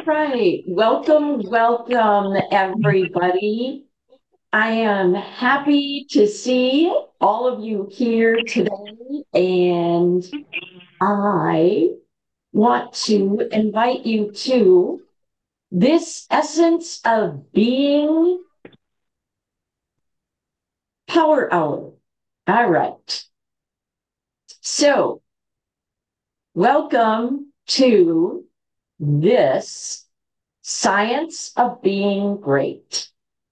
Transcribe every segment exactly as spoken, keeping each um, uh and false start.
Right. Welcome, welcome, everybody. I am happy to see all of you here today, and I want to invite you to this Essence of Being Power Hour. All right. So, welcome to this Science of Being Great.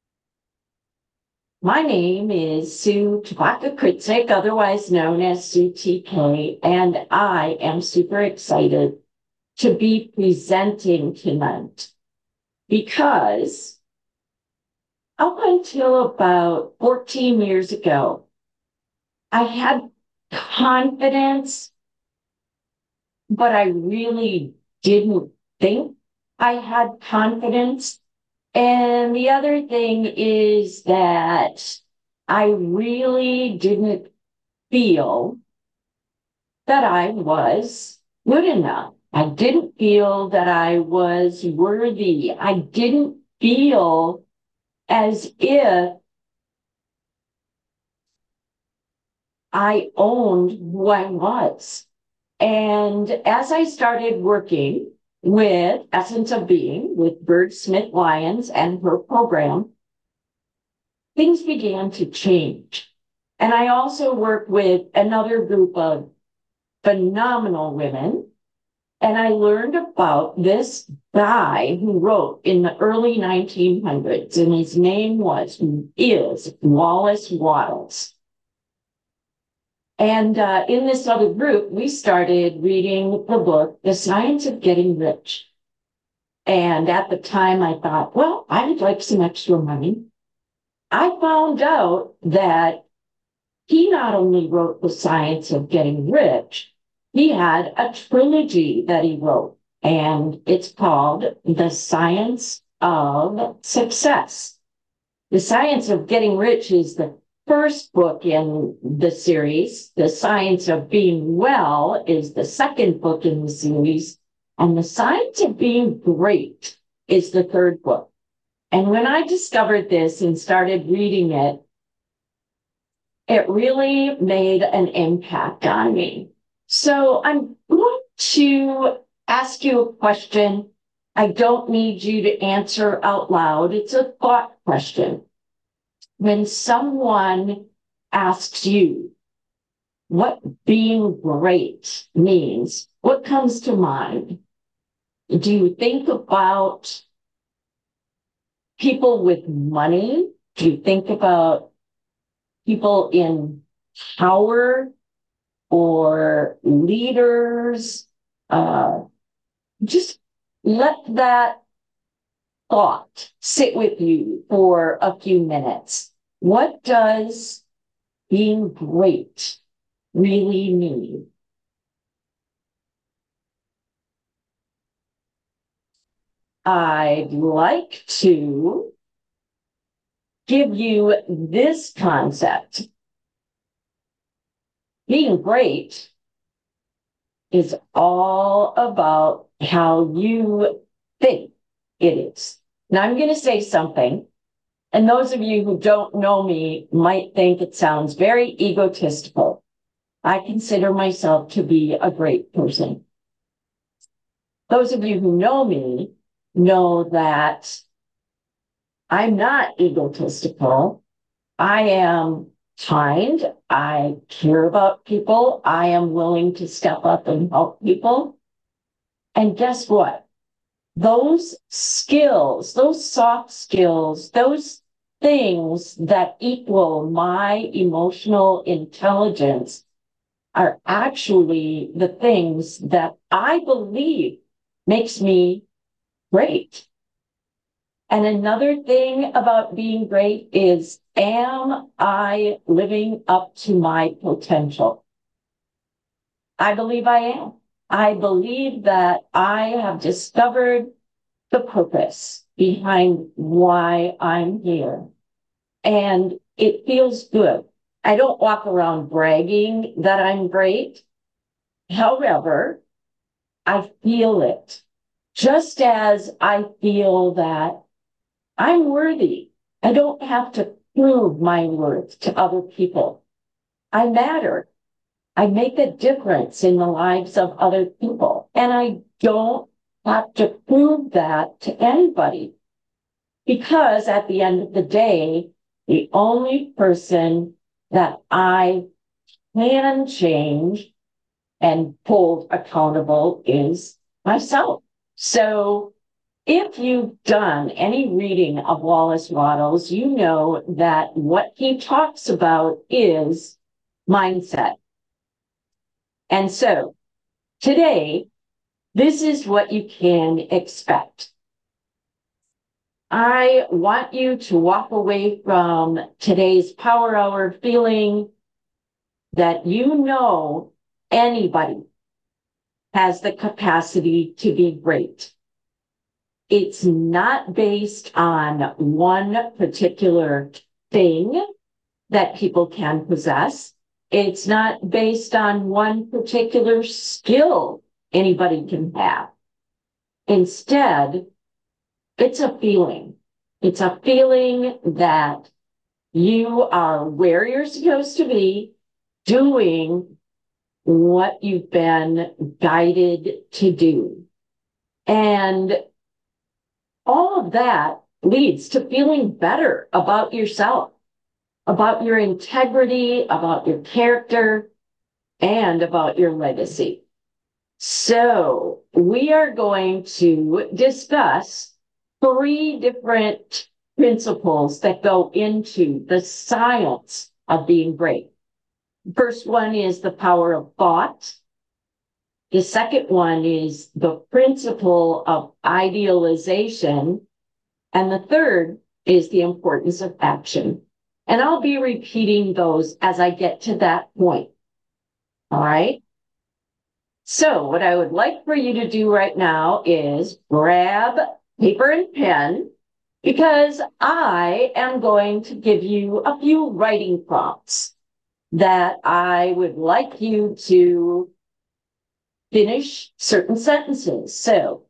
My name is Sue Tabaka Kritzik, otherwise known as Sue T K, and I am super excited to be presenting tonight because up until about fourteen years ago, I had confidence, but I really didn't think I had confidence. And the other thing is that I really didn't feel that I was good enough. I didn't feel that I was worthy. I didn't feel as if I owned who I was. And as I started working with Essence of Being, with Bird Smith Lyons and her program, things began to change. And I also work with another group of phenomenal women. And I learned about this guy who wrote in the early nineteen hundreds, and his name was, is Wallace Wattles. And uh, in this other group, we started reading the book, The Science of Getting Rich. And at the time, I thought, well, I would like some extra money. I found out that he not only wrote The Science of Getting Rich, he had a trilogy that he wrote, and it's called The Science of Success. The Science of Getting Rich is the first book in the series. The Science of Being Well is the second book in the series, and The Science of Being Great is the third book. And when I discovered this and started reading it, it really made an impact on me. So I'm going to ask you a question. I don't need you to answer out loud. It's a thought question. When someone asks you what being great means, what comes to mind? Do you think about people with money? Do you think about people in power or leaders? Uh, just let that thought sit with you for a few minutes. What does being great really mean? I'd like to give you this concept. Being great is all about how you think it is. Now, I'm going to say something, and those of you who don't know me might think it sounds very egotistical. I consider myself to be a great person. Those of you who know me know that I'm not egotistical. I am kind. I care about people. I am willing to step up and help people. And guess what? Those skills, those soft skills, those things that equal my emotional intelligence are actually the things that I believe makes me great. And another thing about being great is, am I living up to my potential? I believe I am. I believe that I have discovered the purpose behind why I'm here. And it feels good. I don't walk around bragging that I'm great. However, I feel it. Just as I feel that I'm worthy, I don't have to prove my worth to other people. I matter. I make a difference in the lives of other people, and I don't have to prove that to anybody. Because at the end of the day, the only person that I can change and hold accountable is myself. So if you've done any reading of Wallace Wattles, you know that what he talks about is mindset. And so today, this is what you can expect. I want you to walk away from today's Power Hour feeling that you know anybody has the capacity to be great. It's not based on one particular thing that people can possess. It's not based on one particular skill anybody can have. Instead, it's a feeling. It's a feeling that you are where you're supposed to be, doing what you've been guided to do. And all of that leads to feeling better about yourself, about your integrity, about your character, and about your legacy. So we are going to discuss three different principles that go into the science of being great. First one is the power of thought. The second one is the principle of idealization. And the third is the importance of action. And I'll be repeating those as I get to that point. All right. So what I would like for you to do right now is grab paper and pen, because I am going to give you a few writing prompts that I would like you to finish certain sentences. So,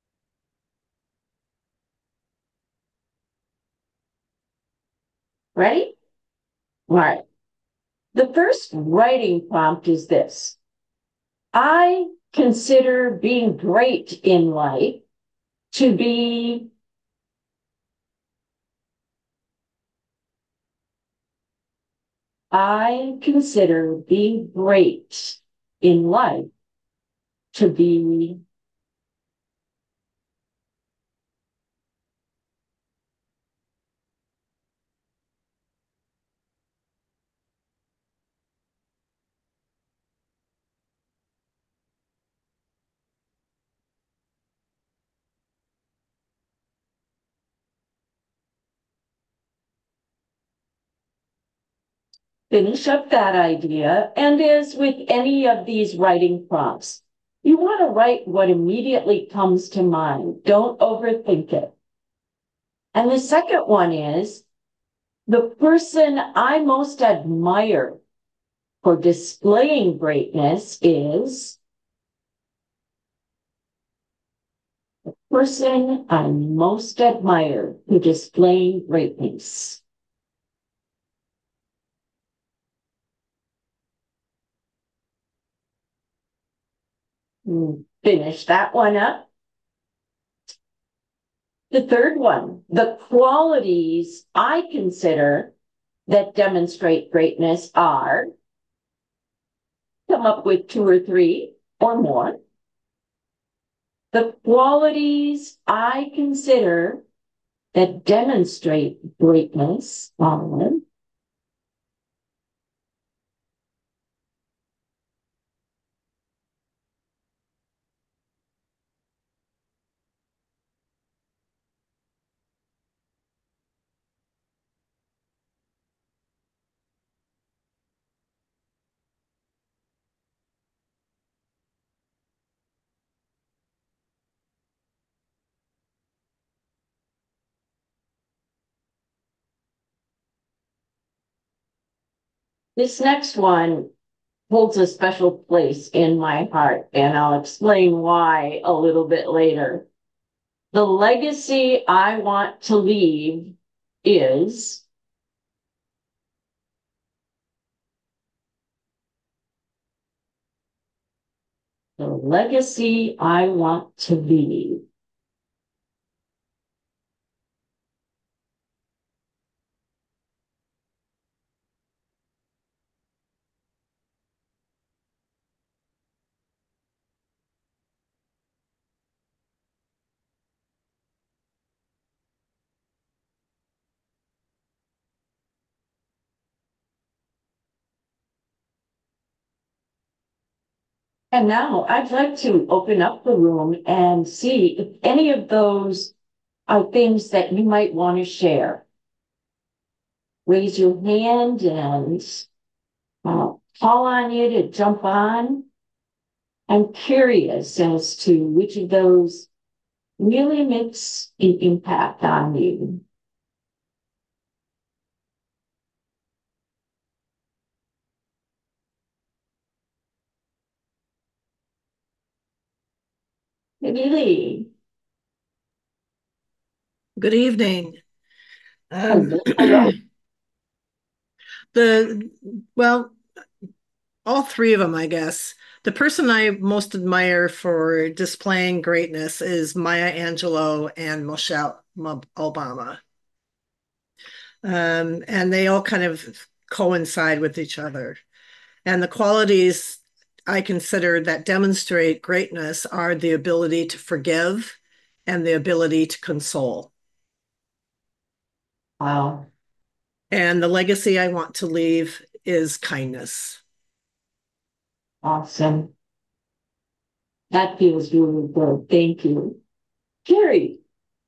ready? All right. The first writing prompt is this. I consider being great in life to be I consider being great in life to be finish up that idea. And as with any of these writing prompts, you want to write what immediately comes to mind. Don't overthink it. And the second one is the person I most admire for displaying greatness is the person I most admire who displaying greatness. Finish that one up. The third one, the qualities I consider that demonstrate greatness are, come up with two or three or more. The qualities I consider that demonstrate greatness are, this next one holds a special place in my heart, and I'll explain why a little bit later. The legacy I want to leave is the legacy I want to leave. And now I'd like to open up the room and see if any of those are things that you might want to share. Raise your hand and uh, call on you to jump on. I'm curious as to which of those really makes an impact on you. Lee. Good evening. Um, Hello, hello. the well, all three of them, I guess. The person I most admire for displaying greatness is Maya Angelou and Michelle Obama. Um, and they all kind of coincide with each other. And the qualities I consider that demonstrate greatness are the ability to forgive and the ability to console. Wow, And the legacy I want to leave is kindness. awesome. That feels really good. Thank you. Carrie.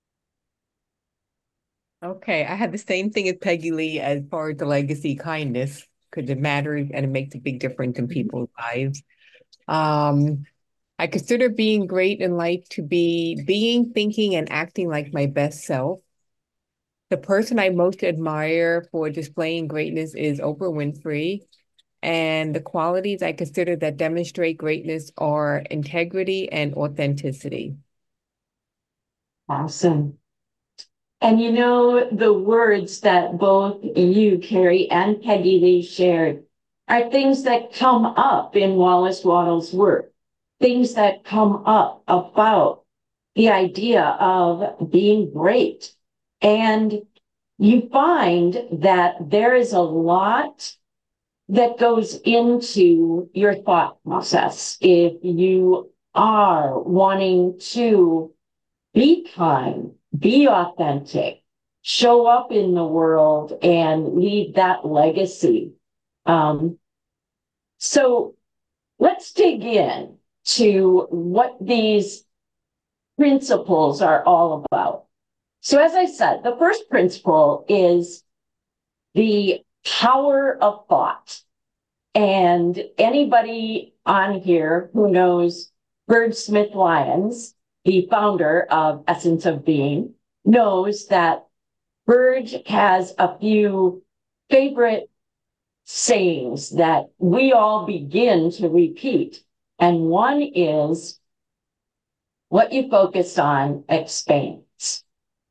Okay, I had the same thing as Peggy Lee as far as the legacy kindness, because it matters and it makes a big difference in people's lives. Um, I consider being great in life to be being, thinking, and acting like my best self. The person I most admire for displaying greatness is Oprah Winfrey. And the qualities I consider that demonstrate greatness are integrity and authenticity. Awesome. And you know, the words that both you, Carrie, and Peggy Lee shared are things that come up in Wallace Wattles' work, things that come up about the idea of being great. And you find that there is a lot that goes into your thought process if you are wanting to be kind, be authentic, show up in the world and leave that legacy. Um, so let's dig in to what these principles are all about. So as I said, the first principle is the power of thought. And anybody on here who knows Bird Smith Lyons, the founder of Essence of Being, knows that Bird has a few favorite sayings that we all begin to repeat. And one is, what you focus on expands.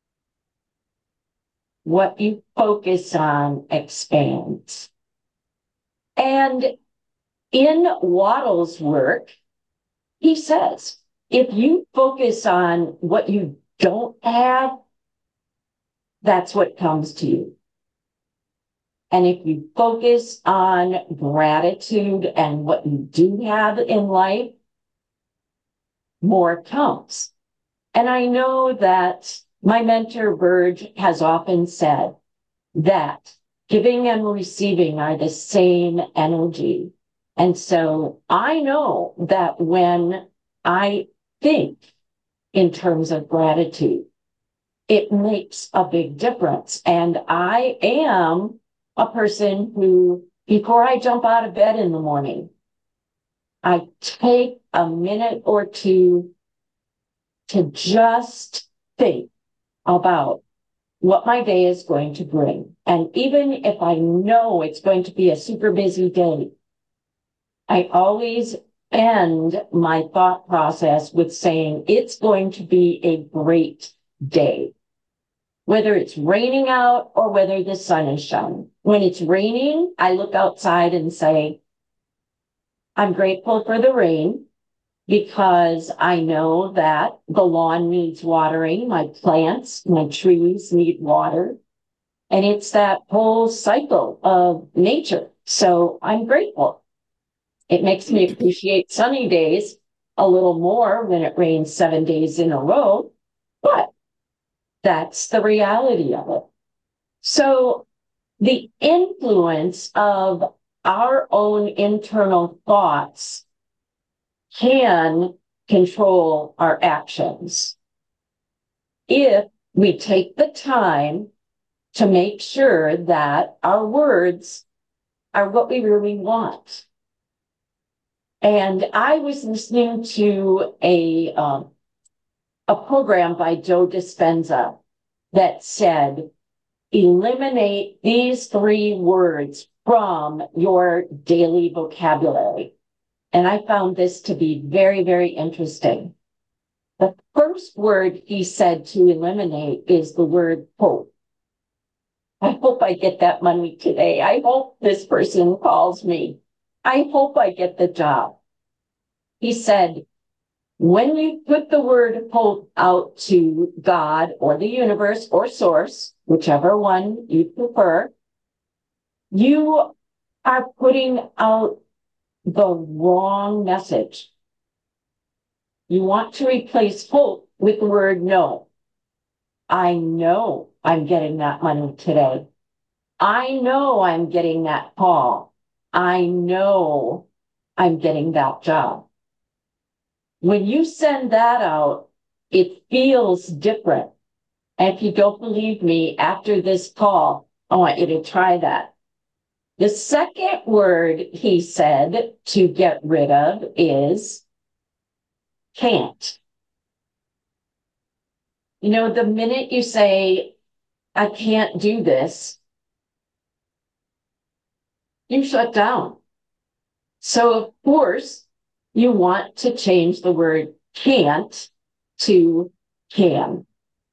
What you focus on expands. And in Wattles' work, he says, if you focus on what you don't have, that's what comes to you. And if you focus on gratitude and what you do have in life, more comes. And I know that my mentor, Bird, has often said that giving and receiving are the same energy. And so I know that when I think in terms of gratitude, it makes a big difference. And I am a person who, before I jump out of bed in the morning, I take a minute or two to just think about what my day is going to bring. And even if I know it's going to be a super busy day, I always end my thought process with saying it's going to be a great day. Whether it's raining out or whether the sun is shining. When it's raining, I look outside and say, I'm grateful for the rain because I know that the lawn needs watering, my plants, my trees need water. And it's that whole cycle of nature. So I'm grateful. It makes me appreciate sunny days a little more when it rains seven days in a row, but that's the reality of it. So the influence of our own internal thoughts can control our actions if we take the time to make sure that our words are what we really want. And I was listening to a, um, a program by Joe Dispenza that said, eliminate these three words from your daily vocabulary. And I found this to be very, very interesting. The first word he said to eliminate is the word hope. I hope I get that money today. I hope this person calls me. I hope I get the job. He said, when you put the word hope out to God or the universe or source, whichever one you prefer, you are putting out the wrong message. You want to replace hope with the word no. I know I'm getting that money today. I know I'm getting that call. I know I'm getting that job. When you send that out, it feels different. And if you don't believe me, after this call, I want you to try that. The second word he said to get rid of is can't. You know, the minute you say, I can't do this, you shut down. So, of course, you want to change the word can't to can.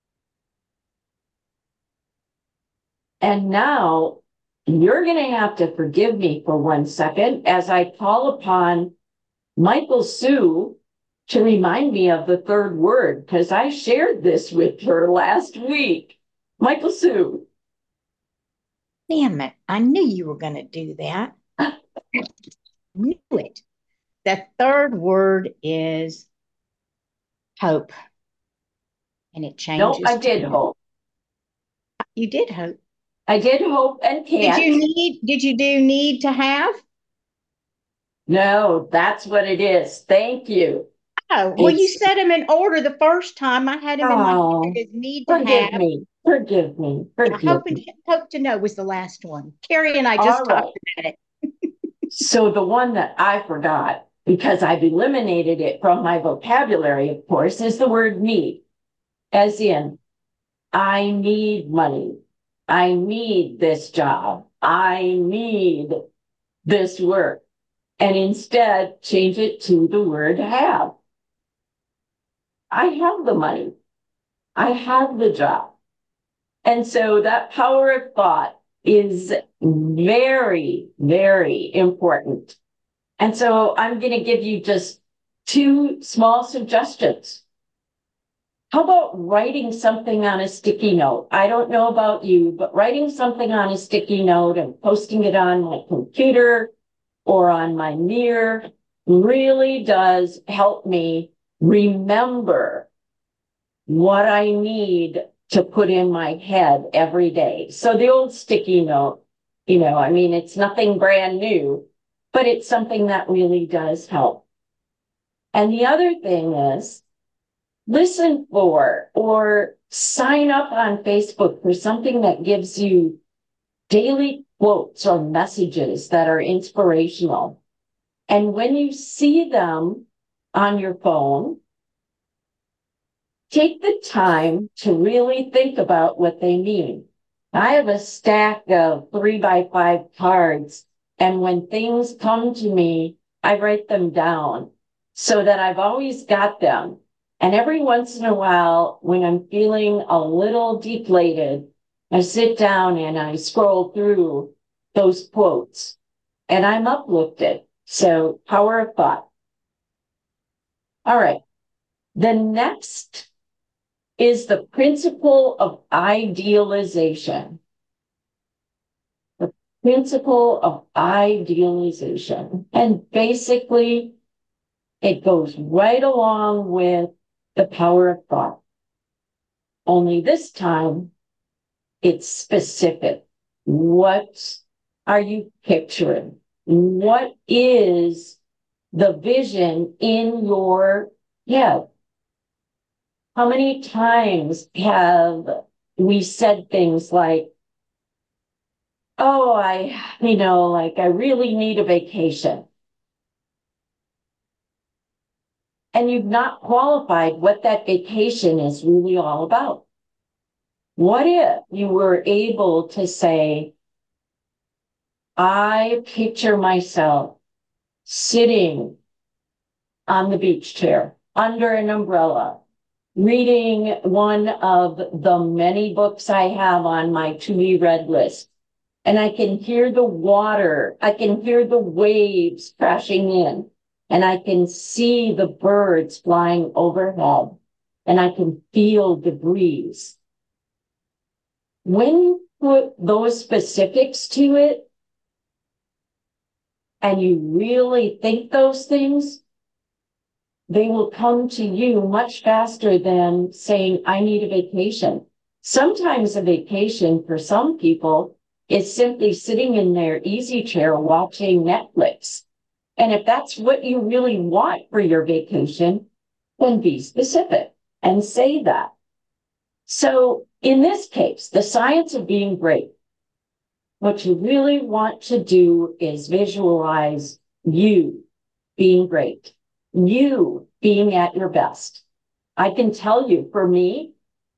And now you're going to have to forgive me for one second as I call upon Michael Sue to remind me of the third word, because I shared this with her last week. Michael Sue. Damn it. I knew you were going to do that. Knew it. The third word is hope. And it changes. No, I did to- hope. You did hope. I did hope and can't. Did you need, did you do need to have? No, that's what it is. Thank you. Oh, well, you It's- said them in order the first time. I had them in my Oh, head as need to Forgive have. me. Forgive me. I Forgive hope, me. and, hope to know was the last one. Carrie and I All just right. talked about it. So the one that I forgot, because I've eliminated it from my vocabulary, of course, is the word need. As in, I need money. I need this job. I need this work. And instead, change it to the word have. I have the money. I have the job. And so that power of thought is very, very important. And so I'm going to give you just two small suggestions. How about writing something on a sticky note? I don't know about you, but writing something on a sticky note and posting it on my computer or on my mirror really does help me remember what I need to put in my head every day. So the old sticky note, you know, I mean, it's nothing brand new, but it's something that really does help. And the other thing is, listen for or sign up on Facebook for something that gives you daily quotes or messages that are inspirational. And when you see them on your phone, take the time to really think about what they mean. I have a stack of three by five cards, and when things come to me I write them down so that I've always got them. And every once in a while, when I'm feeling a little deflated, I sit down and I scroll through those quotes and I'm uplifted. So, power of thought. All right. The next is the principle of idealization. The principle of idealization. And basically, it goes right along with the power of thought. Only this time, it's specific. What are you picturing? What is the vision in your head? How many times have we said things like, oh, I, you know, like I really need a vacation. And you've not qualified what that vacation is really all about. What if you were able to say, I picture myself sitting on the beach chair under an umbrella, reading one of the many books I have on my to-be read list. And I can hear the water, I can hear the waves crashing in, and I can see the birds flying overhead, and I can feel the breeze. When you put those specifics to it, and you really think those things, they will come to you much faster than saying, I need a vacation. Sometimes a vacation for some people is simply sitting in their easy chair watching Netflix. And if that's what you really want for your vacation, then be specific and say that. So in this case, the science of being great, what you really want to do is visualize you being great, you being at your best. I can tell you, for me,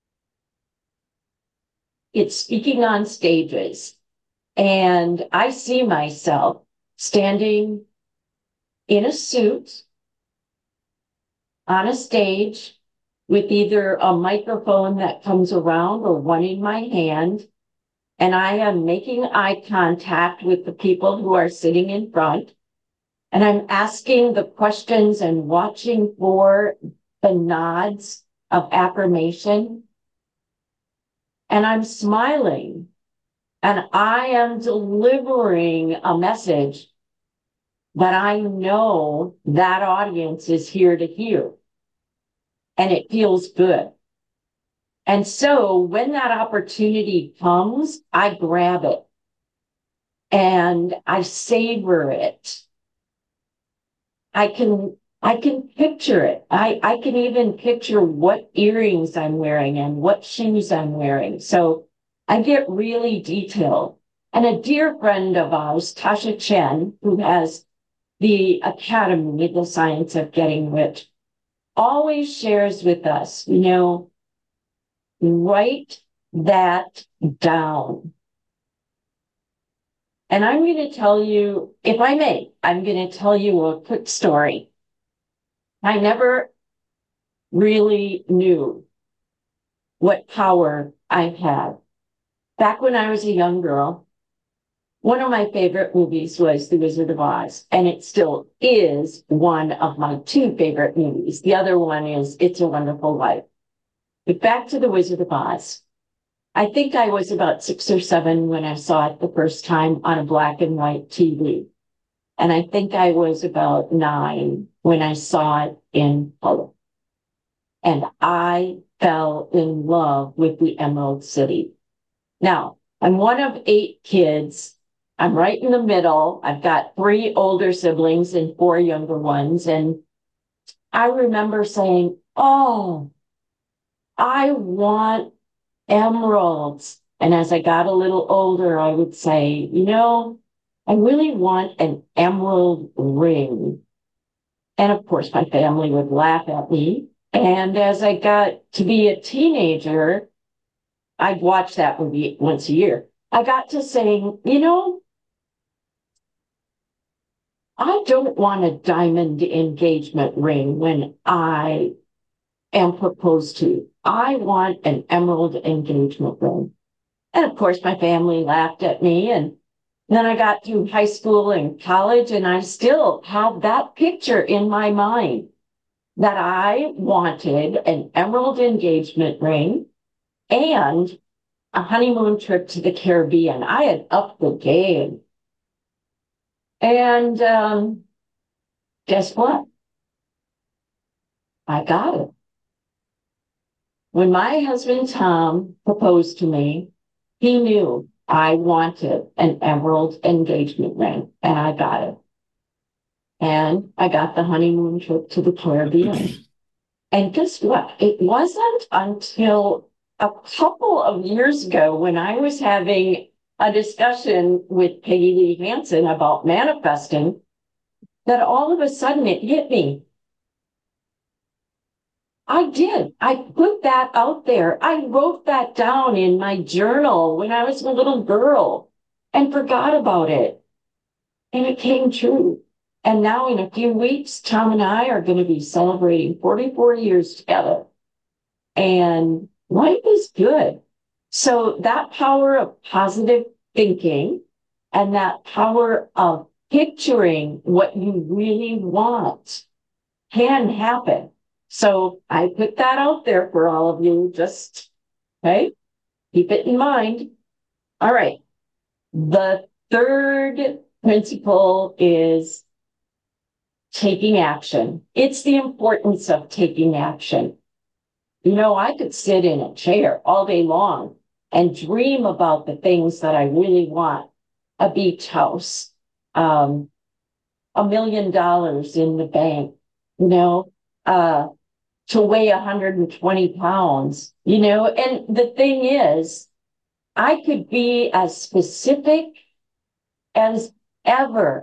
it's speaking on stages. And I see myself standing in a suit on a stage with either a microphone that comes around or one in my hand. And I am making eye contact with the people who are sitting in front. And I'm asking the questions and watching for the nods of affirmation. And I'm smiling. And I am delivering a message that I know that audience is here to hear. And it feels good. And so when that opportunity comes, I grab it and I savor it. I can, I can picture it. I, I can even picture what earrings I'm wearing and what shoes I'm wearing. So I get really detailed. And a dear friend of ours, Tasha Chen, who has the Academy, The Science of Getting Rich, always shares with us, you know, write that down. And I'm going to tell you, if I may, I'm going to tell you a quick story. I never really knew what power I had. Back when I was a young girl, one of my favorite movies was The Wizard of Oz, and it still is one of my two favorite movies. The other one is It's a Wonderful Life. But back to The Wizard of Oz. I think I was about six or seven when I saw it the first time on a black and white T V. And I think I was about nine when I saw it in color. And I fell in love with the Emerald City. Now, I'm one of eight kids. I'm right in the middle. I've got three older siblings and four younger ones. And I remember saying, oh, I want emeralds. And as I got a little older, I would say, you know, I really want an emerald ring. And of course, my family would laugh at me. And as I got to be a teenager, I'd watch that movie once a year. I got to saying, you know, I don't want a diamond engagement ring when I am proposed to. I want an emerald engagement ring. And of course, my family laughed at me. And then I got through high school and college, and I still have that picture in my mind that I wanted an emerald engagement ring and a honeymoon trip to the Caribbean. I had upped the game. And um, guess what? I got it. When my husband Tom proposed to me, he knew I wanted an emerald engagement ring, and I got it. And I got the honeymoon trip to the Caribbean. And guess what? It wasn't until a couple of years ago when I was having a discussion with Peggy Lee Hansen about manifesting that all of a sudden it hit me. I did. I put that out there. I wrote that down in my journal when I was a little girl and forgot about it. And it came true. And now in a few weeks, Tom and I are going to be celebrating forty-four years together. And life is good. So that power of positive thinking and that power of picturing what you really want can happen. So I put that out there for all of you. Just, okay, keep it in mind. All right. The third principle is taking action. It's the importance of taking action. You know, I could sit in a chair all day long and dream about the things that I really want. A beach house, um, a million dollars in the bank, you know, uh, to weigh one hundred twenty pounds, you know, and the thing is, I could be as specific as ever.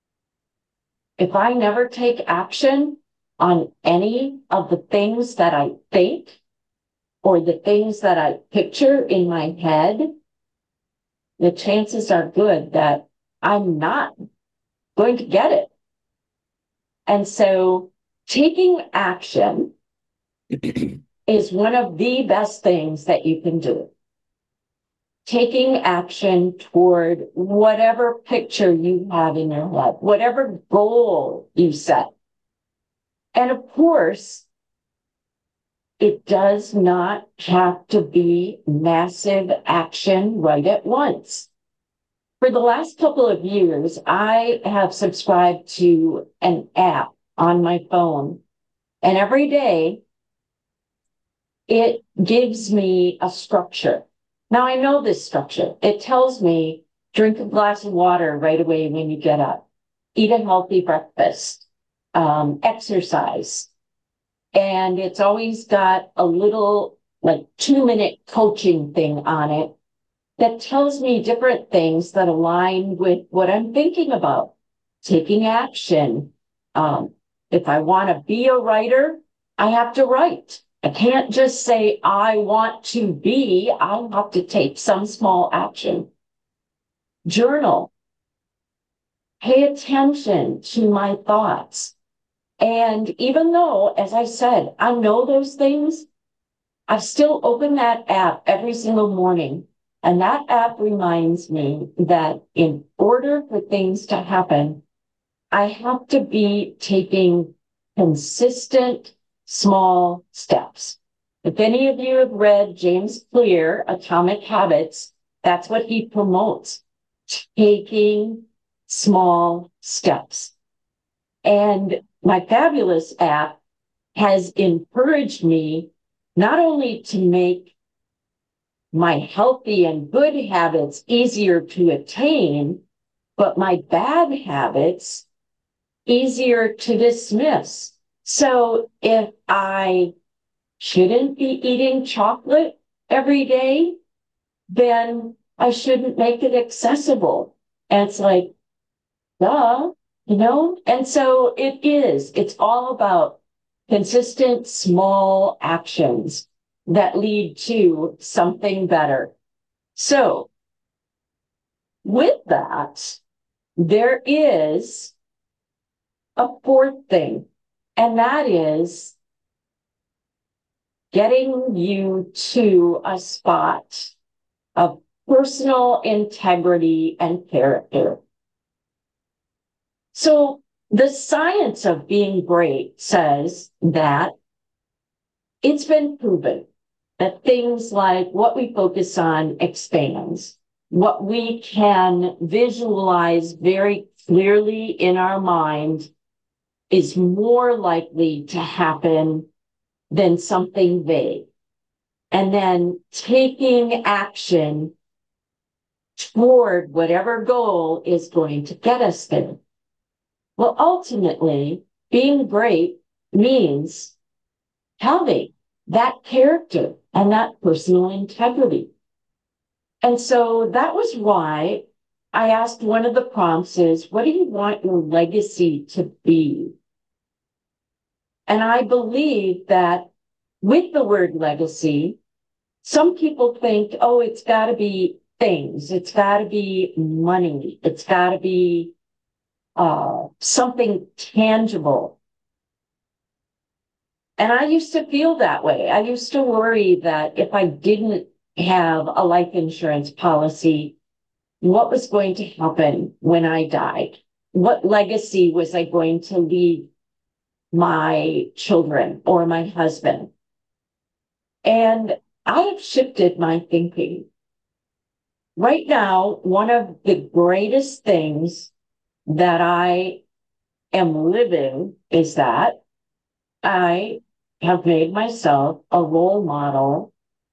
If I never take action on any of the things that I think or the things that I picture in my head, the chances are good that I'm not going to get it. And so taking action is one of the best things that you can do. Taking action toward whatever picture you have in your head, whatever goal you set. And of course, it does not have to be massive action right at once. For the last couple of years, I have subscribed to an app on my phone, and every day it gives me a structure. Now I know this structure. It tells me drink a glass of water right away when you get up, eat a healthy breakfast, um, exercise. And it's always got a little like two minute coaching thing on it that tells me different things that align with what I'm thinking about, taking action. Um, if I want to be a writer, I have to write. I can't just say, I want to be, I'll have to take some small action. Journal. Pay attention to my thoughts. And even though, as I said, I know those things, I still open that app every single morning. And that app reminds me that in order for things to happen, I have to be taking consistent small steps. If any of you have read James Clear, Atomic Habits, that's what he promotes, taking small steps. And my Fabulous app has encouraged me not only to make my healthy and good habits easier to attain, but my bad habits easier to dismiss. So if I shouldn't be eating chocolate every day, then I shouldn't make it accessible. And it's like, duh, you know? And so it is, it's all about consistent small actions that lead to something better. So with that, there is a fourth thing, and that is getting you to a spot of personal integrity and character. So the science of being great says that it's been proven that things like what we focus on expands. What we can visualize very clearly in our mind is more likely to happen than something vague. And then taking action toward whatever goal is going to get us there. Well, ultimately, being great means having that character and that personal integrity. And so that was why I asked one of the prompts is, what do you want your legacy to be? And I believe that with the word legacy, some people think, oh, it's got to be things. It's got to be money. It's got to be uh, something tangible. And I used to feel that way. I used to worry that if I didn't have a life insurance policy, what was going to happen when I died? What legacy was I going to leave my children or my husband? And I have shifted my thinking. Right now, one of the greatest things that I am living is that I have made myself a role model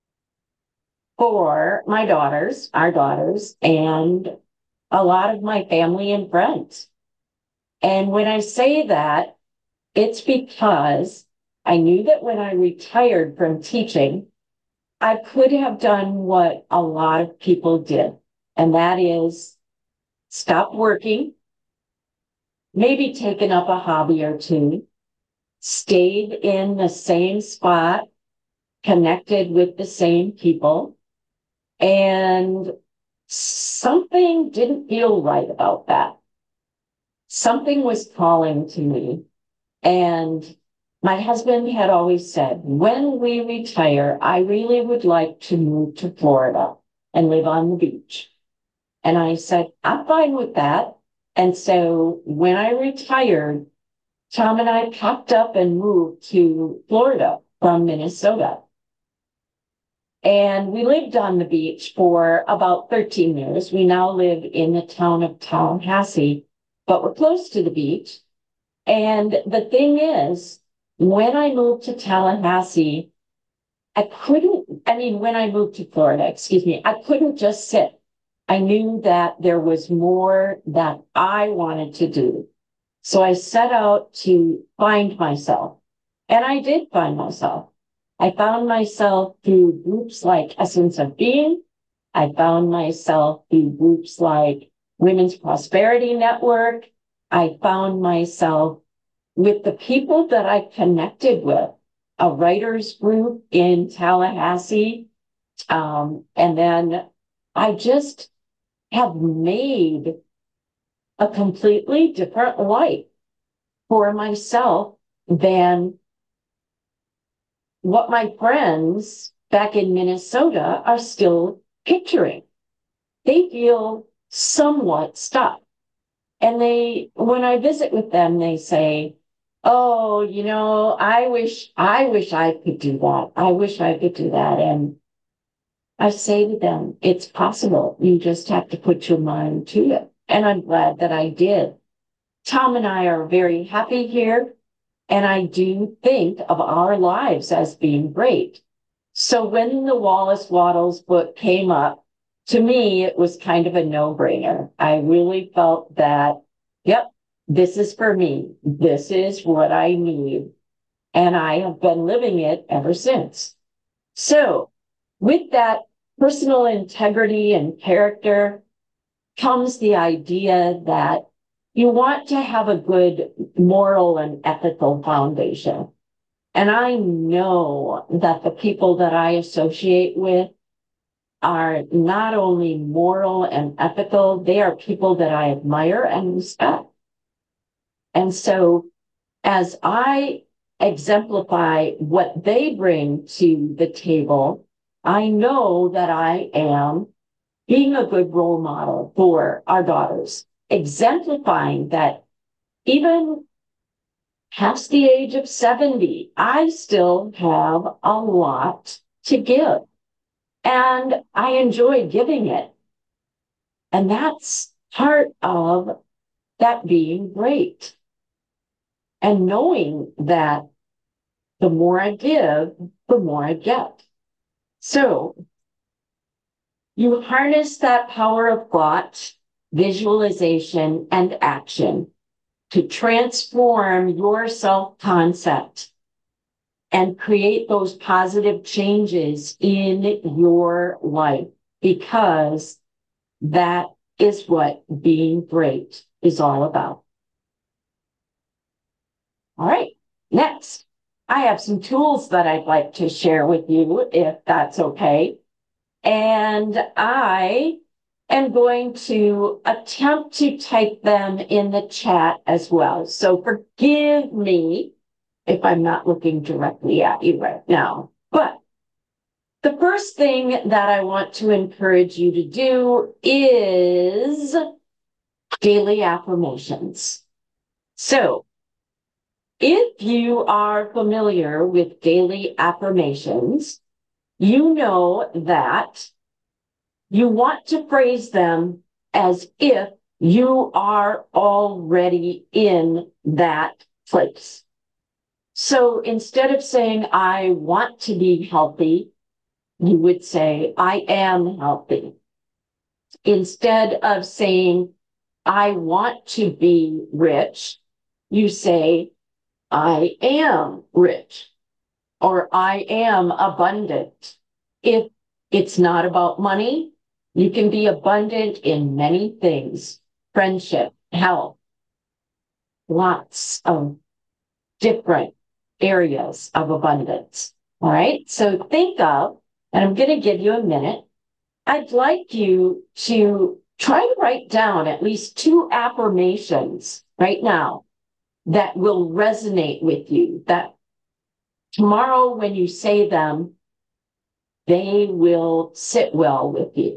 for my daughters, our daughters, and a lot of my family and friends. And when I say that, it's because I knew that when I retired from teaching, I could have done what a lot of people did, and that is stop working, maybe taken up a hobby or two, stayed in the same spot, connected with the same people, and something didn't feel right about that. Something was calling to me. And my husband had always said, when we retire, I really would like to move to Florida and live on the beach. And I said, I'm fine with that. And so when I retired, Tom and I packed up and moved to Florida from Minnesota. And we lived on the beach for about thirteen years. We now live in the town of Tallahassee, but we're close to the beach. And the thing is, when I moved to Tallahassee, I couldn't, I mean, when I moved to Florida, excuse me, I couldn't just sit. I knew that there was more that I wanted to do. So I set out to find myself. And I did find myself. I found myself through groups like Essence of Being. I found myself through groups like Women's Prosperity Network. I found myself with the people that I connected with, a writers group in Tallahassee. Um, and then I just have made a completely different life for myself than what my friends back in Minnesota are still picturing. They feel somewhat stuck. And they, when I visit with them, they say, oh, you know, I wish, I wish I could do that. I wish I could do that. And I say to them, it's possible. You just have to put your mind to it. And I'm glad that I did. Tom and I are very happy here. And I do think of our lives as being great. So when the Wallace Wattles book came up, to me, it was kind of a no-brainer. I really felt that, yep, this is for me. This is what I need. And I have been living it ever since. So with that personal integrity and character comes the idea that you want to have a good moral and ethical foundation. And I know that the people that I associate with are not only moral and ethical, they are people that I admire and respect. And so as I exemplify what they bring to the table, I know that I am being a good role model for our daughters, exemplifying that even past the age of seventy, I still have a lot to give. And I enjoy giving it. And that's part of that being great. And knowing that the more I give, the more I get. So you harness that power of thought, visualization, and action to transform your self-concept and create those positive changes in your life, because that is what being great is all about. All right, next, I have some tools that I'd like to share with you, if that's okay. And I am going to attempt to type them in the chat as well. So forgive me if I'm not looking directly at you right now. But the first thing that I want to encourage you to do is daily affirmations. So if you are familiar with daily affirmations, you know that you want to phrase them as if you are already in that place. So instead of saying, I want to be healthy, you would say, I am healthy. Instead of saying, I want to be rich, you say, I am rich, or I am abundant. If it's not about money, you can be abundant in many things: friendship, health, lots of different areas of abundance. All right. So think of, and I'm going to give you a minute. I'd like you to try to write down at least two affirmations right now that will resonate with you, that tomorrow when you say them, they will sit well with you.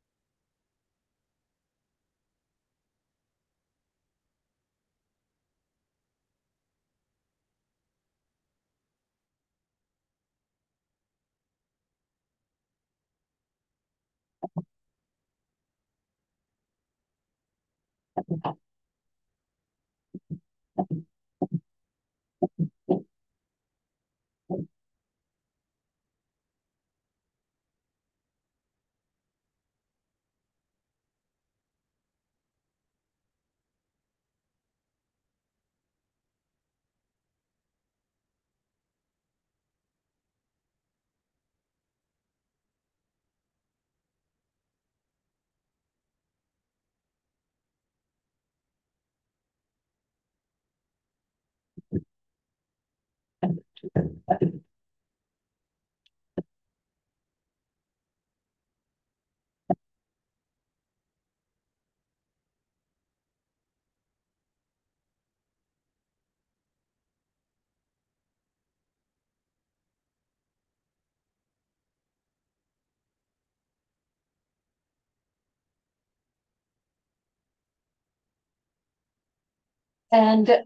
And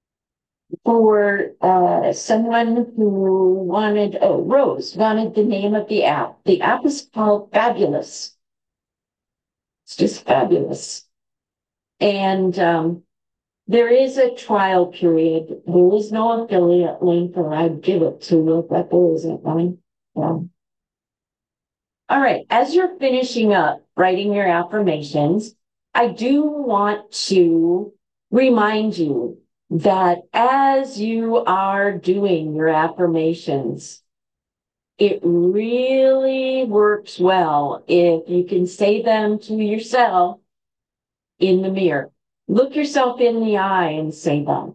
for uh, someone who wanted, oh, Rose wanted the name of the app. The app is called Fabulous. It's just fabulous. And um, there is a trial period. There is no affiliate link, or I'd give it to you, but there isn't one. Yeah. All right. As you're finishing up writing your affirmations, I do want to remind you that as you are doing your affirmations, it really works well if you can say them to yourself in the mirror. Look yourself in the eye and say them.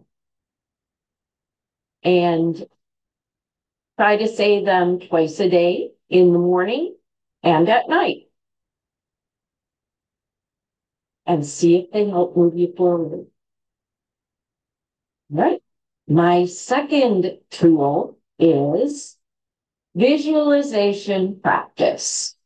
And try to say them twice a day, in the morning and at night. And see if they help move you forward. Right. My second tool is visualization practice.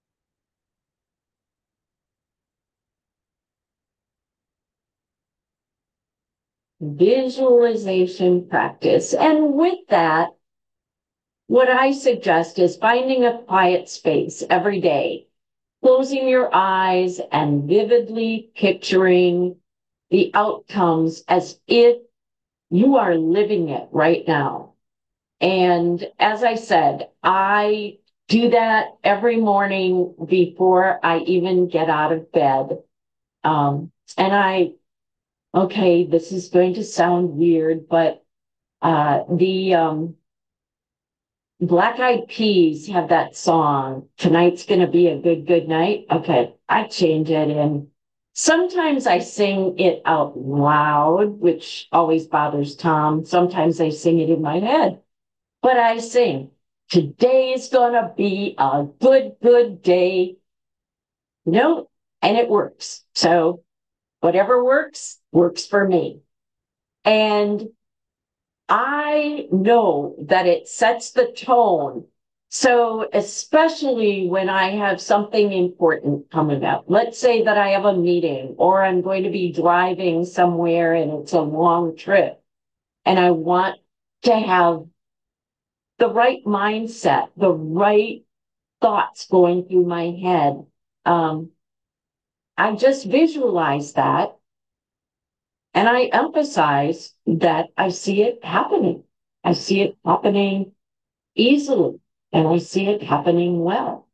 Visualization practice. And with that, what I suggest is finding a quiet space every day, closing your eyes and vividly picturing the outcomes as if you are living it right now. And as I said, I do that every morning before I even get out of bed. Um, and I, okay, this is going to sound weird, but uh, the um, Black Eyed Peas have that song, Tonight's Gonna Be a Good, Good Night. Okay, I change it and sometimes I sing it out loud, which always bothers Tom. Sometimes I sing it in my head, but I sing, today's gonna be a good, good day. You know, and it works. So whatever works, works for me. And I know that it sets the tone. So especially when I have something important coming up, let's say that I have a meeting or I'm going to be driving somewhere and it's a long trip and I want to have the right mindset, the right thoughts going through my head. Um, I just visualize that and I emphasize that I see it happening. I see it happening easily, and I see it happening well.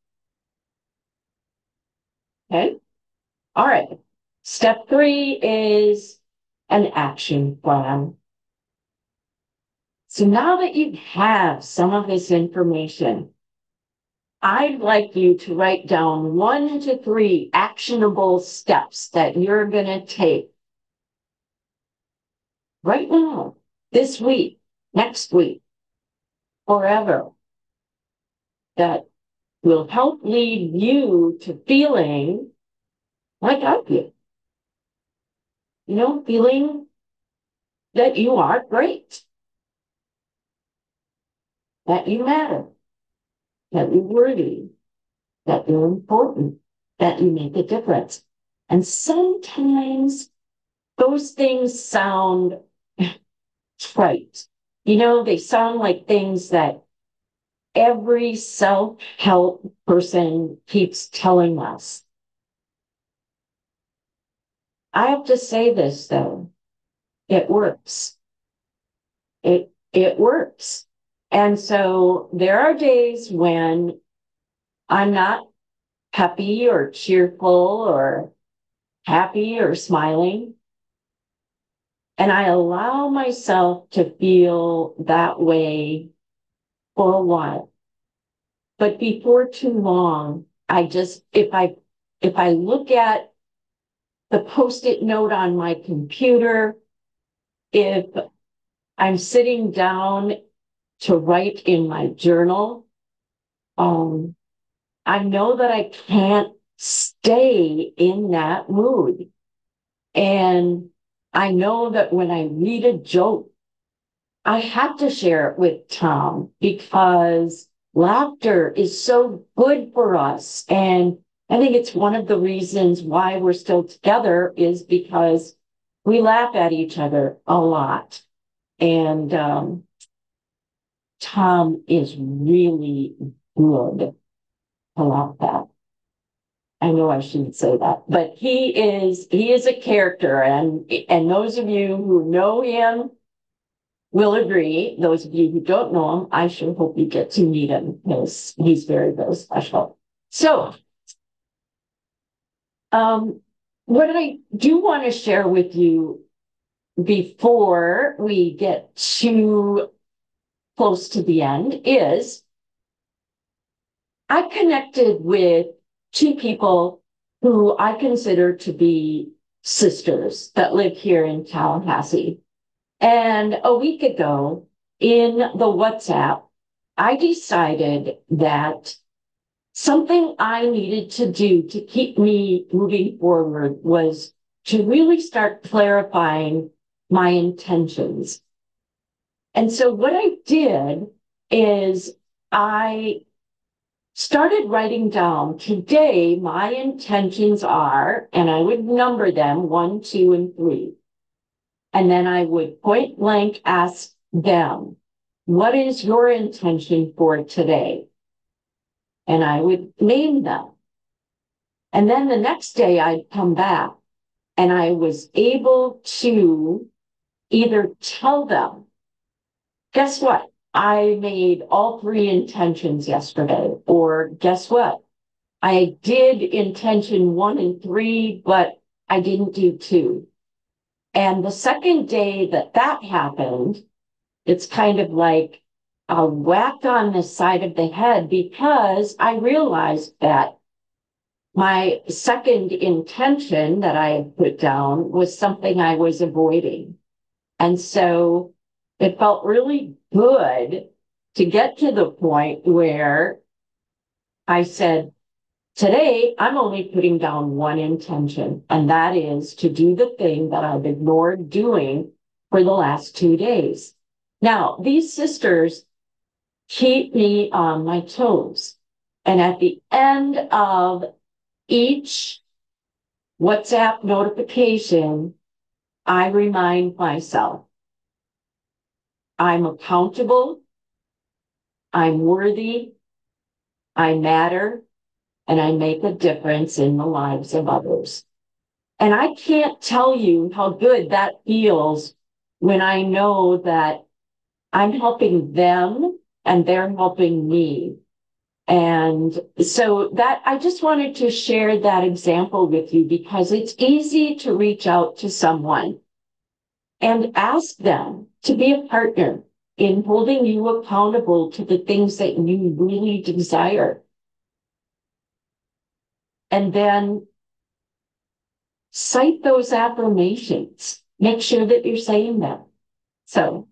Okay. All right. Step three is an action plan. So now that you have some of this information, I'd like you to write down one to three actionable steps that you're going to take right now, this week, next week, forever, that will help lead you to feeling like I feel. You know, feeling that you are great, that you matter, that you're worthy, that you're important, that you make a difference. And sometimes those things sound trite. You know, they sound like things that every self-help person keeps telling us. I have to say this though, it works. It, it works. And so there are days when I'm not peppy or cheerful or happy or smiling. And I allow myself to feel that way for a while. But before too long, I just, if I, if I look at the Post-it note on my computer, if I'm sitting down to write in my journal, um, I know that I can't stay in that mood. And I know that when I read a joke, I have to share it with Tom because laughter is so good for us. And I think it's one of the reasons why we're still together is because we laugh at each other a lot. And um, Tom is really good to laugh at. I know I shouldn't say that, but he is, he is a character. And, and those of you who know him will agree. Those of you who don't know him, I sure hope you get to meet him because he's very, very special. So, um, what I do want to share with you before we get too close to the end is I connected with two people who I consider to be sisters that live here in Tallahassee. And a week ago in the WhatsApp, I decided that something I needed to do to keep me moving forward was to really start clarifying my intentions. And so what I did is I started writing down today, my intentions are, and I would number them one, two, and three. And then I would point blank ask them, what is your intention for today? And I would name them. And then the next day I'd come back and I was able to either tell them, guess what? I made all three intentions yesterday, or guess what? I did intention one and three, but I didn't do two. And the second day that that happened, it's kind of like a whack on the side of the head, because I realized that my second intention that I had put down was something I was avoiding. And so it felt really good to get to the point where I said, today, I'm only putting down one intention, and that is to do the thing that I've ignored doing for the last two days. Now, these sisters keep me on my toes. And at the end of each WhatsApp notification, I remind myself, I'm accountable, I'm worthy, I matter, and I make a difference in the lives of others. And I can't tell you how good that feels when I know that I'm helping them and they're helping me. And so that I just wanted to share that example with you, because it's easy to reach out to someone and ask them to be a partner in holding you accountable to the things that you really desire. And then cite those affirmations. Make sure that you're saying them. So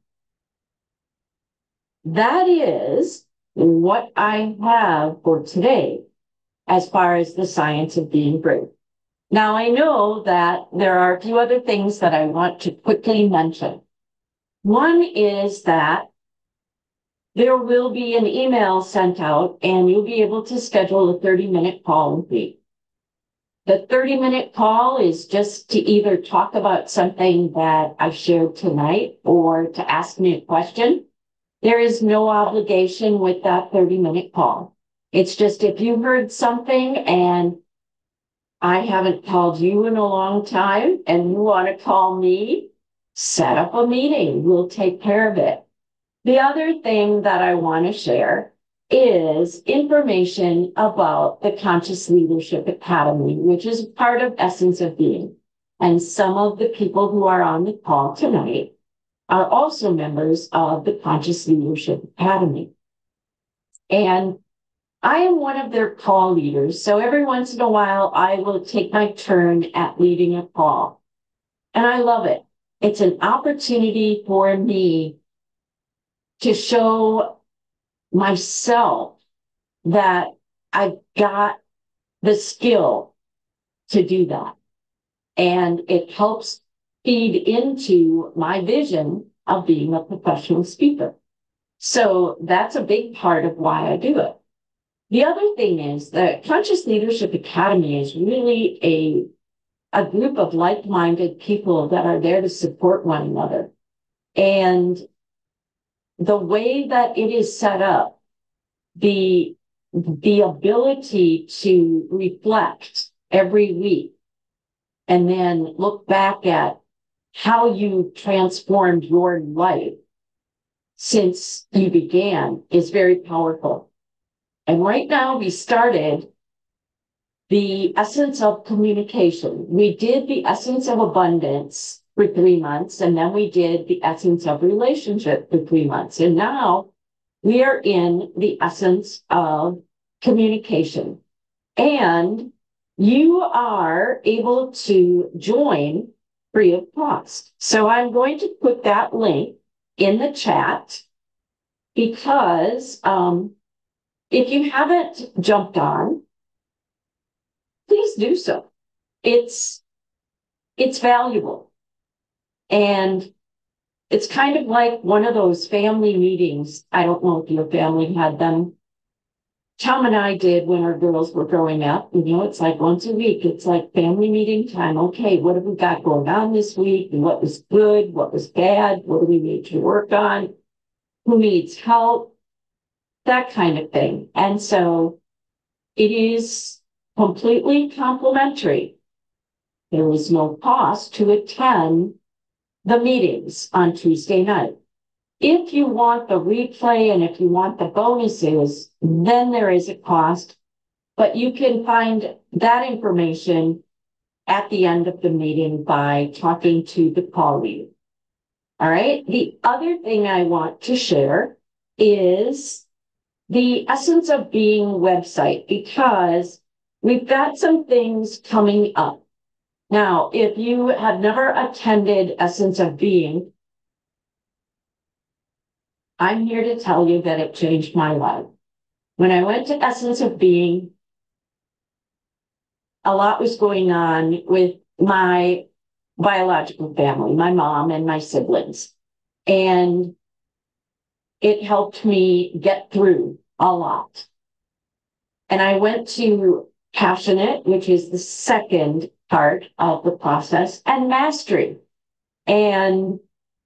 that is what I have for today as far as the science of being great. Now, I know that there are a few other things that I want to quickly mention. One is that there will be an email sent out and you'll be able to schedule a thirty minute call with me. The thirty minute call is just to either talk about something that I've shared tonight or to ask me a question. There is no obligation with that thirty minute call. It's just if you heard something and I haven't called you in a long time and you want to call me, set up a meeting. We'll take care of it. The other thing that I want to share is information about the Conscious Leadership Academy, which is part of Essence of Being. And some of the people who are on the call tonight are also members of the Conscious Leadership Academy. And I am one of their call leaders. So every once in a while, I will take my turn at leading a call. And I love it. It's an opportunity for me to show myself that I've got the skill to do that. And it helps feed into my vision of being a professional speaker. So that's a big part of why I do it. The other thing is that Conscious Leadership Academy is really a, a group of like-minded people that are there to support one another. And the way that it is set up, the, the ability to reflect every week and then look back at how you transformed your life since you began is very powerful. And right now we started the essence of communication. We did the essence of abundance for three months, and then we did the essence of relationship for three months. And now we are in the essence of communication. And you are able to join free of cost. So I'm going to put that link in the chat because um, if you haven't jumped on, please do so. It's, it's valuable. And it's kind of like one of those family meetings. I don't know if your family had them. Tom and I did when our girls were growing up. You know, it's like once a week, it's like family meeting time. Okay, what have we got going on this week? And what was good? What was bad? What do we need to work on? Who needs help? That kind of thing. And so it is completely complimentary. There is no cost to attend the meetings on Tuesday night. If you want the replay and if you want the bonuses, then there is a cost, but you can find that information at the end of the meeting by talking to the call leader. All right. The other thing I want to share is the Essence of Being website, because we've got some things coming up. Now, if you have never attended Essence of Being, I'm here to tell you that it changed my life. When I went to Essence of Being, a lot was going on with my biological family, my mom and my siblings. And it helped me get through a lot. And I went to Passionate, which is the second part of the process, and Mastery. And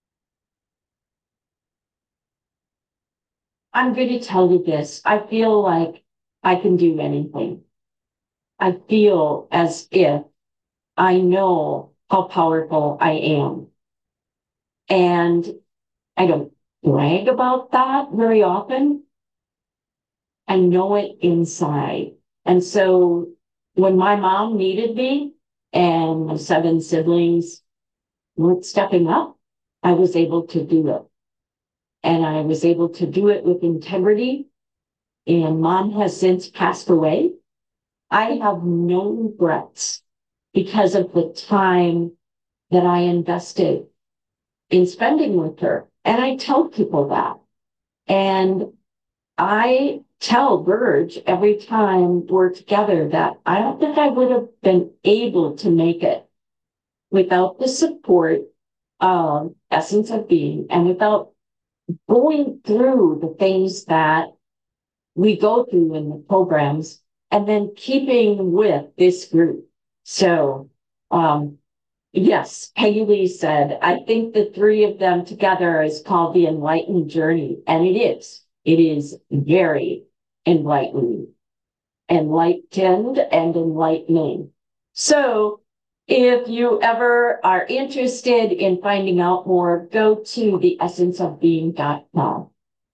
I'm going to tell you this. I feel like I can do anything. I feel as if I know how powerful I am. And I don't brag about that very often. I know it inside. And so when my mom needed me and my seven siblings weren't stepping up, I was able to do it. And I was able to do it with integrity. And mom has since passed away. I have no regrets because of the time that I invested in spending with her. And I tell people that. And I tell Burge every time we're together that I don't think I would have been able to make it without the support of Essence of Being and without going through the things that we go through in the programs and then keeping with this group. So, um, yes, Peggy Lee said, I think the three of them together is called the Enlightened Journey. And it is. It is very enlightening, enlightened and enlightening. So if you ever are interested in finding out more, go to the essence of being dot com.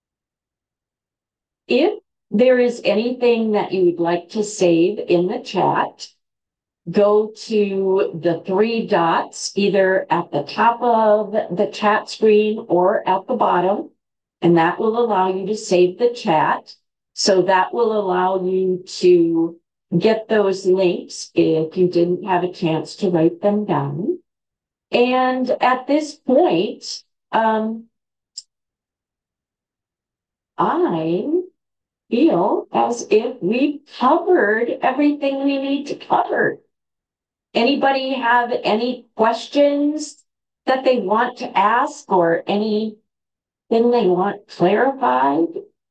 If there is anything that you would like to save in the chat, go to the three dots, either at the top of the chat screen or at the bottom, and that will allow you to save the chat. So that will allow you to get those links if you didn't have a chance to write them down. And at this point, um, I feel as if we've covered everything we need to cover. Anybody have any questions that they want to ask or anything they want clarified?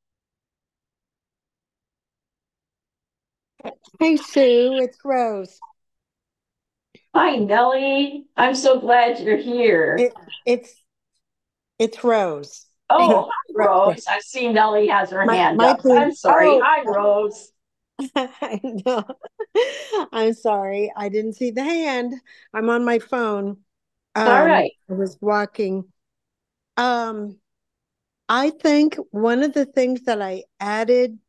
Hey, Sue, it's Rose. Hi, Nellie. I'm so glad you're here. It, it's it's Rose. Oh, hi, Rose. I see Nellie has her My- hand my up. please- I'm sorry. oh. Hi, Rose. I know. I'm sorry. I didn't see the hand. I'm on my phone. Um, All right. I was walking. Um, I think one of the things that I added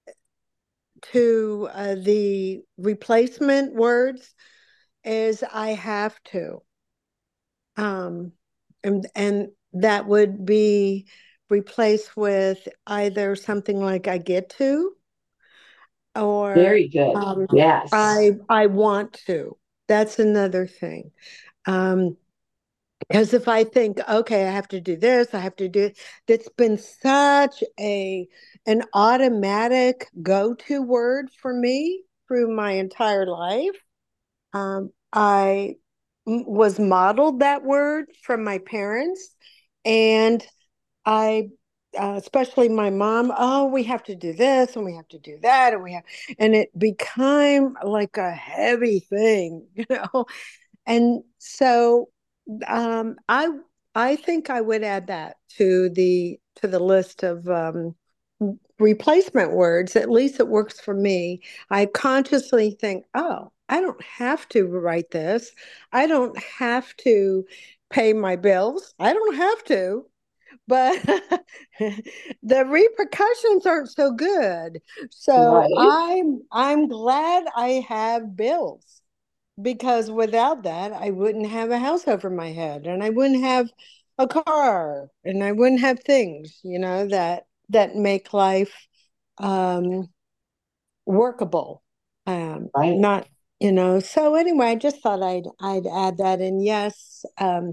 to uh, the replacement words is I have to. Um, and, and that would be replaced with either something like I get to or Very good. um, Yes. I I want to. That's another thing. Um, because if I think, okay, I have to do this, I have to do it, that's been such a an automatic go-to word for me through my entire life. Um, I was modeled that word from my parents. And I, uh, especially my mom, oh, we have to do this and we have to do that. And we have, and it became like a heavy thing, you know? And so um, I, I think I would add that to the, to the list of um, replacement words. At least it works for me. I consciously think, oh, I don't have to write this. I don't have to pay my bills. I don't have to, but the repercussions aren't so good. So Right. I'm I'm glad I have bills, because without that, I wouldn't have a house over my head, and I wouldn't have a car, and I wouldn't have things, you know, that that make life um, workable. Um, Right. not, you know. So anyway, I just thought I'd I'd add that. And yes, um,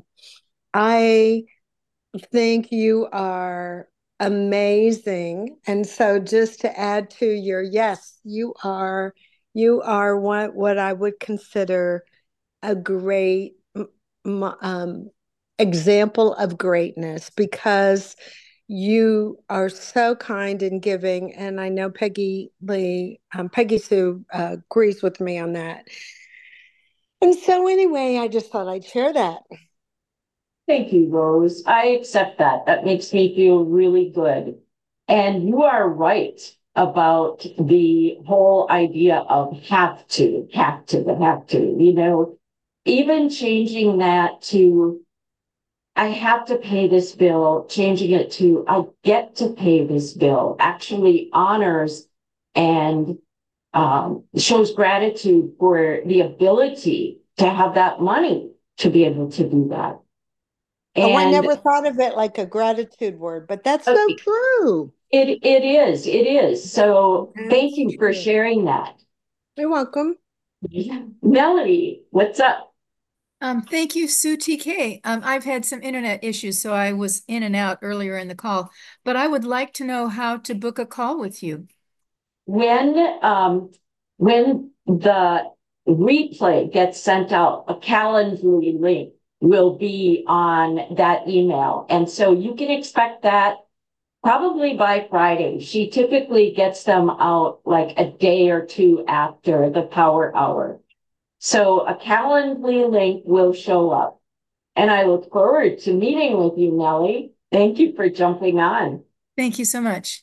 I think you are amazing. And so just to add to your yes, you are you are what what I would consider a great um, example of greatness, because you are so kind and giving. And I know Peggy Lee, um, Peggy Sue uh, agrees with me on that. And so anyway, I just thought I'd share that. Thank you, Rose. I accept that. That makes me feel really good. And you are right about the whole idea of have to, have to, have to, you know, even changing that to I have to pay this bill, changing it to I get to pay this bill actually honors and um, shows gratitude for the ability to have that money to be able to do that. Oh, I And never thought of it like a gratitude word, but that's uh, so true. it it is, it is. So thank That's you for true. sharing that. You're welcome. Melody, what's up? Um, thank you, Sue T K. Um, I've had some internet issues, so I was in and out earlier in the call, but I would like to know how to book a call with you. When um when the replay gets sent out, a Calendly link will be on that email. And so you can expect that probably by Friday. She typically gets them out like a day or two after the power hour. So a Calendly link will show up. And I look forward to meeting with you, Nellie. Thank you for jumping on. Thank you so much.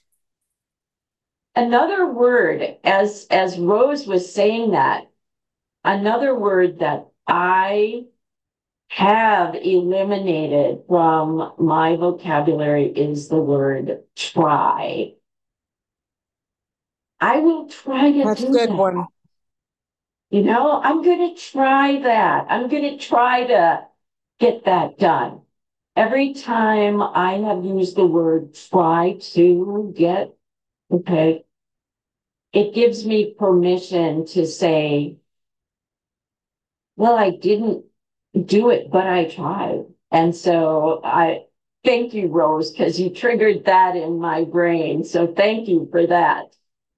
Another word, as as Rose was saying that, another word that I have eliminated from my vocabulary is the word try. I will try to That's a do good that. one. You know, I'm going to try that. I'm going to try to get that done. Every time I have used the word try to get, okay, it gives me permission to say, well, I didn't do it, but I tried. And so I thank you, Rose, because you triggered that in my brain. So thank you for that.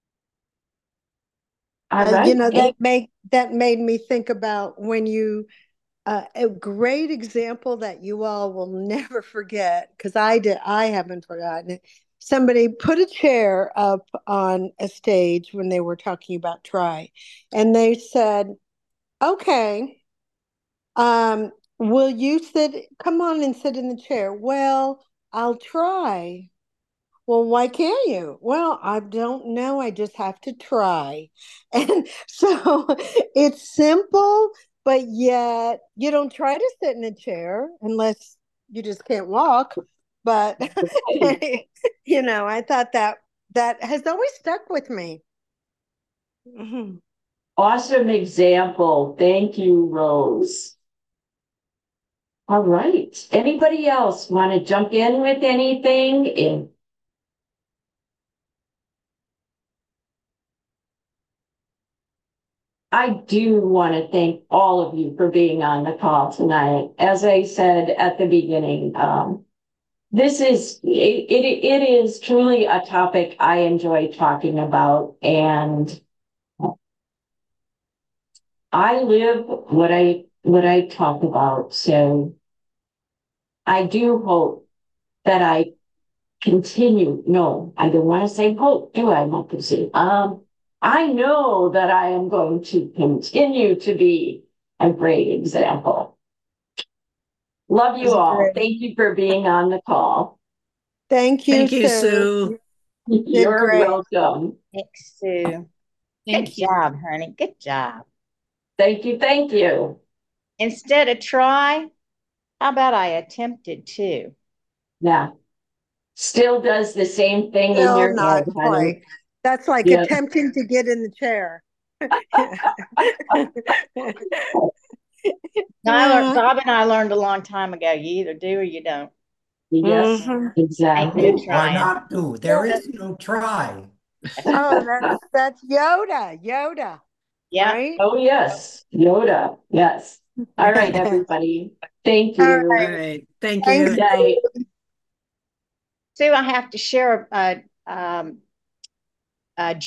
All Uh, you right. know, Any- that make that made me think about when you uh, a great example that you all will never forget, because I did I haven't forgotten it. Somebody put a chair up on a stage when they were talking about try, and they said, "Okay, um, will you sit? Come on and sit in the chair." Well, I'll try. Well, why can't you? Well, I don't know. I just have to try. And so it's simple, but yet you don't try to sit in a chair unless you just can't walk. But you know, I thought that that has always stuck with me. Mhm. Awesome example. Thank you, Rose. All right. Anybody else want to jump in with anything? If I do want to thank all of you for being on the call tonight. As I said at the beginning, um, this is it, it, it is truly a topic I enjoy talking about, and I live what I what I talk about. So I do hope that I continue. No, I don't want to say hope, do I, Mokuzzi? Um, I know that I am going to continue to be a great example. Love you That's all. great. Thank you for being on the call. Thank you, Thank you, Sue. Sue. You're great. welcome. Thanks, Sue. Thank Good you. job, honey. Good job. Thank you. Thank you. Instead of try, how about I attempted to? Yeah. Still does the same thing in Still your not head, honey. quite. That's like Yeah. attempting to get in the chair. No, I learned, Uh, Bob and I learned a long time ago. You either do or you don't. Yes, mhm. exactly. Good Or trying. not do. There is no try. Oh, that's that's Yoda. Yoda, Yeah. right? Oh, yes. Yoda. Yes. All right, everybody. Thank All you. All right. right. Thank Thanks. you. Good night. Sue, I have to share a, um, a